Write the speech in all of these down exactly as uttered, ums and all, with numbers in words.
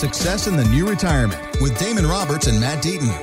Success in the New Retirement with Damon Roberts and Matt Deaton.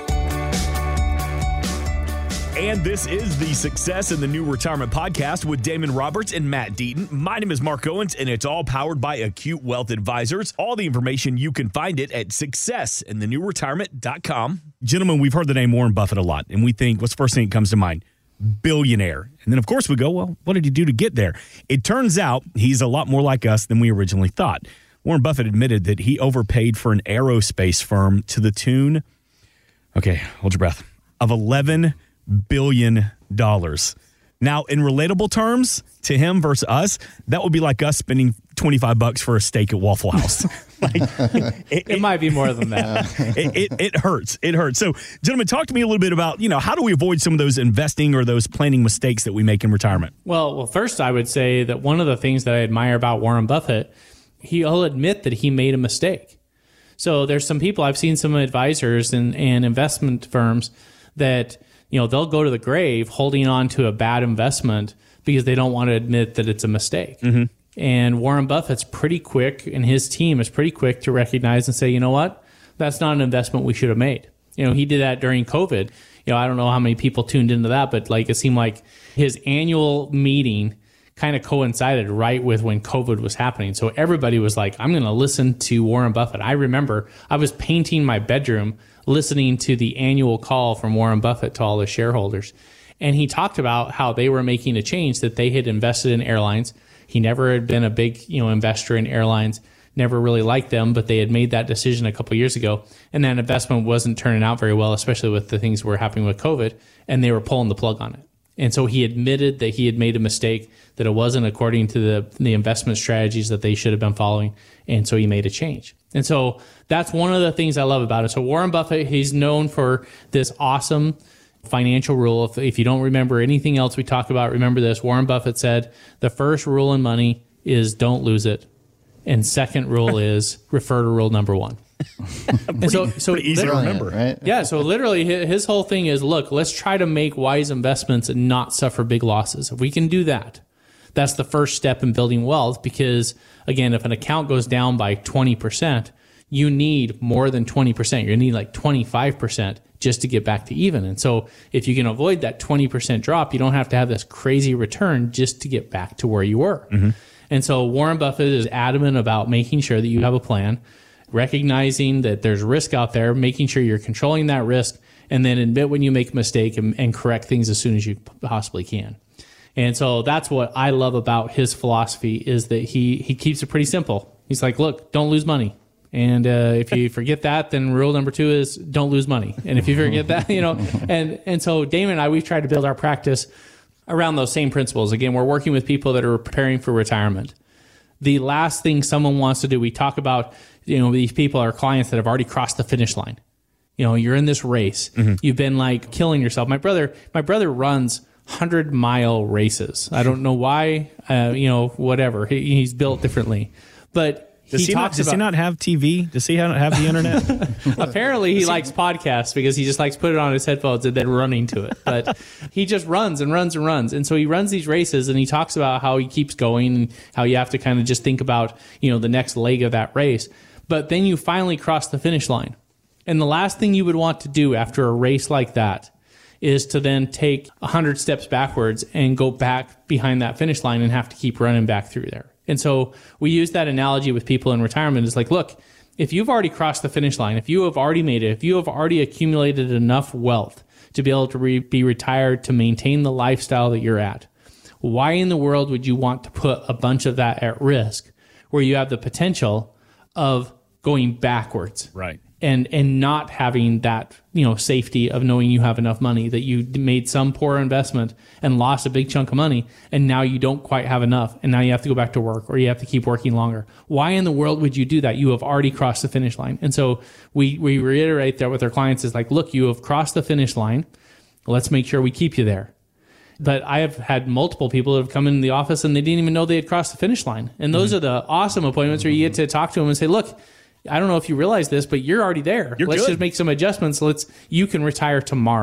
And this is the Success in the New Retirement podcast with Damon Roberts and Matt Deaton. My name is Mark Owens, and it's all powered by Acute Wealth Advisors. All the information, you can find it at success in the new retirement dot com. Gentlemen, we've heard the name Warren Buffett a lot, and we think, what's the first thing that comes to mind? Billionaire. And then, of course, we go, well, what did he do to get there? It turns out he's a lot more like us than we originally thought. Warren Buffett admitted that he overpaid for an aerospace firm to the tune, okay, hold your breath, of eleven billion dollars. Now, in relatable terms, to him versus us, that would be like us spending twenty-five bucks for a steak at Waffle House. like, it, it, it might be more than that. it, it, it hurts. It hurts. So, gentlemen, talk to me a little bit about, you know, how do we avoid some of those investing or those planning mistakes that we make in retirement? Well, well, first, I would say that one of the things that I admire about Warren Buffett, he'll admit that he made a mistake. So there's some people, I've seen some advisors and, and investment firms that, you know, they'll go to the grave holding on to a bad investment because they don't want to admit that it's a mistake. Mm-hmm. And Warren Buffett's pretty quick, and his team is pretty quick to recognize and say, you know what, that's not an investment we should have made. You know, he did that during COVID. You know, I don't know how many people tuned into that, but like it seemed like his annual meeting kind of coincided right with when COVID was happening. So everybody was like, I'm going to listen to Warren Buffett. I remember I was painting my bedroom listening to the annual call from Warren Buffett to all the shareholders. And he talked about how they were making a change, that they had invested in airlines. He never had been a big, you know, investor in airlines, never really liked them, but they had made that decision a couple of years ago. And that investment wasn't turning out very well, especially with the things that were happening with COVID, and they were pulling the plug on it. And so he admitted that he had made a mistake, that it wasn't according to the, the investment strategies that they should have been following. And so he made a change. And so that's one of the things I love about it. So Warren Buffett, he's known for this awesome financial rule. If, if you don't remember anything else we talk about, remember this. Warren Buffett said, the first rule in money is don't lose it. And second rule is refer to rule number one. pretty, so, so easy to remember, right? Yeah. So literally his whole thing is, look, let's try to make wise investments and not suffer big losses. If we can do that, that's the first step in building wealth, because again, if an account goes down by twenty percent, you need more than twenty percent. You need like twenty-five percent just to get back to even. And so if you can avoid that twenty percent drop, you don't have to have this crazy return just to get back to where you were. Mm-hmm. And so Warren Buffett is adamant about making sure that you have a plan, recognizing that there's risk out there, making sure you're controlling that risk, and then admit when you make a mistake and, and correct things as soon as you possibly can. And so that's what I love about his philosophy, is that he he keeps it pretty simple. He's like, look, don't lose money. And uh, if you forget that, then rule number two is don't lose money. And if you forget that, you know, and, and so Damon and I, we've tried to build our practice around those same principles. Again, we're working with people that are preparing for retirement. The last thing someone wants to do, we talk about, you know, these people are clients that have already crossed the finish line. You know, you're in this race. Mm-hmm. You've been like killing yourself. My brother, my brother runs hundred mile races. I don't know why, uh, you know, whatever. He, he's built differently, but Does he, he, not, talks does about, he not have T V? Does he not have the internet? Apparently he likes podcasts because he just likes put it on his headphones and then running to it. But he just runs and runs and runs. And so he runs these races, and he talks about how he keeps going and how you have to kind of just think about, you know, the next leg of that race. But then you finally cross the finish line. And the last thing you would want to do after a race like that is to then take one hundred steps backwards and go back behind that finish line and have to keep running back through there. And so we use that analogy with people in retirement. It's like, look, if you've already crossed the finish line, if you have already made it, if you have already accumulated enough wealth to be able to re- be retired, to maintain the lifestyle that you're at, why in the world would you want to put a bunch of that at risk where you have the potential of going backwards? Right. And and not having that, you know, safety of knowing you have enough money, that you made some poor investment and lost a big chunk of money, and now you don't quite have enough, and now you have to go back to work, or you have to keep working longer. Why in the world would you do that? You have already crossed the finish line. And so we we reiterate that with our clients is like, look, you have crossed the finish line. Let's make sure we keep you there. But I have had multiple people that have come in the office and they didn't even know they had crossed the finish line. And those mm-hmm. are the awesome appointments where you get to talk to them and say, look, I don't know if you realize this, but you're already there. You're Let's good. just make some adjustments. Let's you can retire tomorrow.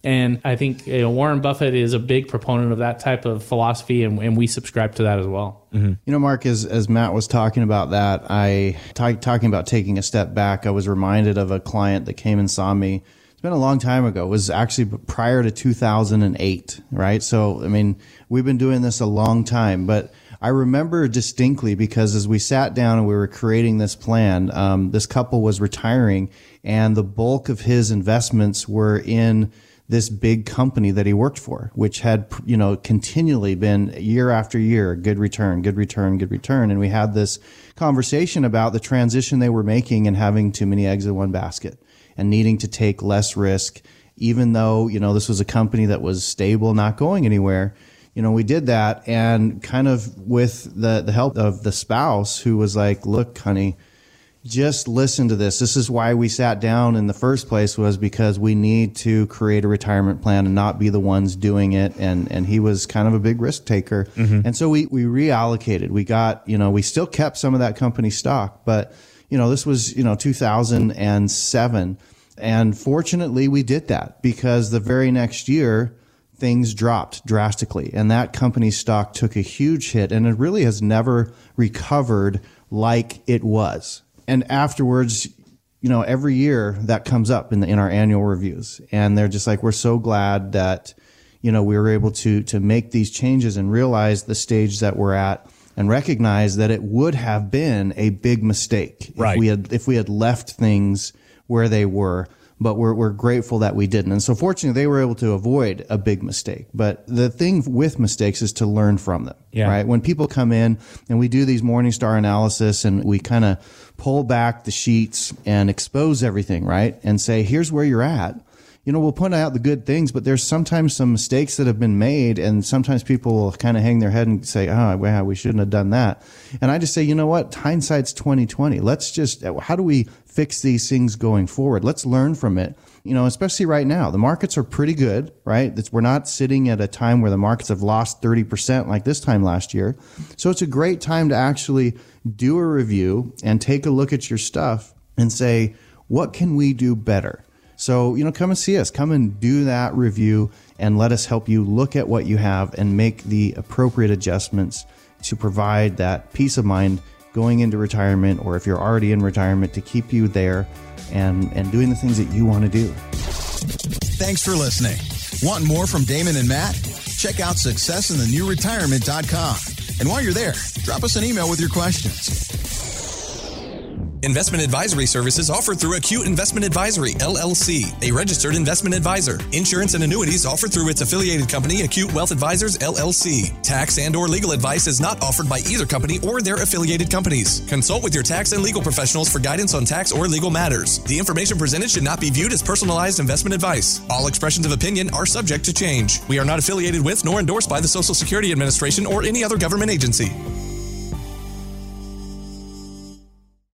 And I think you know, Warren Buffett is a big proponent of that type of philosophy, and, and we subscribe to that as well. Mm-hmm. You know, Mark, as, as Matt was talking about that, I t- talking about taking a step back, I was reminded of a client that came and saw me. It's been a long time ago. It was actually prior to two thousand eight, right? So, I mean, we've been doing this a long time, but I remember distinctly because as we sat down and we were creating this plan, um, this couple was retiring, and the bulk of his investments were in this big company that he worked for, which had, you know, continually been year after year, good return, good return, good return. And we had this conversation about the transition they were making and having too many eggs in one basket and needing to take less risk, even though, you know, this was a company that was stable, not going anywhere. You know, we did that, and kind of with the, the help of the spouse who was like, look, honey, just listen to this. This is why we sat down in the first place, was because we need to create a retirement plan and not be the ones doing it. And, and he was kind of a big risk taker. Mm-hmm. And so we, we reallocated. We got, you know, we still kept some of that company stock, but, you know, this was, you know, two thousand seven. And fortunately we did that because the very next year, things dropped drastically, and that company's stock took a huge hit, and it really has never recovered like it was. And afterwards, you know, every year that comes up in the, in our annual reviews, and they're just like, we're so glad that, you know, we were able to to make these changes and realize the stage that we're at, and recognize that it would have been a big mistake right. if we had if we had left things where they were. But we're we're grateful that we didn't. And so fortunately, they were able to avoid a big mistake. But the thing with mistakes is to learn from them, yeah. right? When people come in and we do these Morningstar analysis and we kind of pull back the sheets and expose everything, right? And say, here's where you're at. You know, we'll point out the good things, but there's sometimes some mistakes that have been made, and sometimes people will kind of hang their head and say, oh, wow, we shouldn't have done that. And I just say, you know what? Hindsight's twenty twenty. Let's just, how do we fix these things going forward? Let's learn from it. You know, especially right now, the markets are pretty good, right? It's, we're not sitting at a time where the markets have lost thirty percent like this time last year. So it's a great time to actually do a review and take a look at your stuff and say, what can we do better? So, you know, come and see us. Come and do that review and let us help you look at what you have and make the appropriate adjustments to provide that peace of mind going into retirement, or if you're already in retirement, to keep you there and, and doing the things that you want to do. Thanks for listening. Want more from Damon and Matt? Check out success in the new retirement dot com. And while you're there, drop us an email with your questions. Investment advisory services offered through Acute Investment Advisory, L L C, a registered investment advisor. Insurance and annuities offered through its affiliated company, Acute Wealth Advisors, L L C. Tax and or legal advice is not offered by either company or their affiliated companies. Consult with your tax and legal professionals for guidance on tax or legal matters. The information presented should not be viewed as personalized investment advice. All expressions of opinion are subject to change. We are not affiliated with nor endorsed by the Social Security Administration or any other government agency.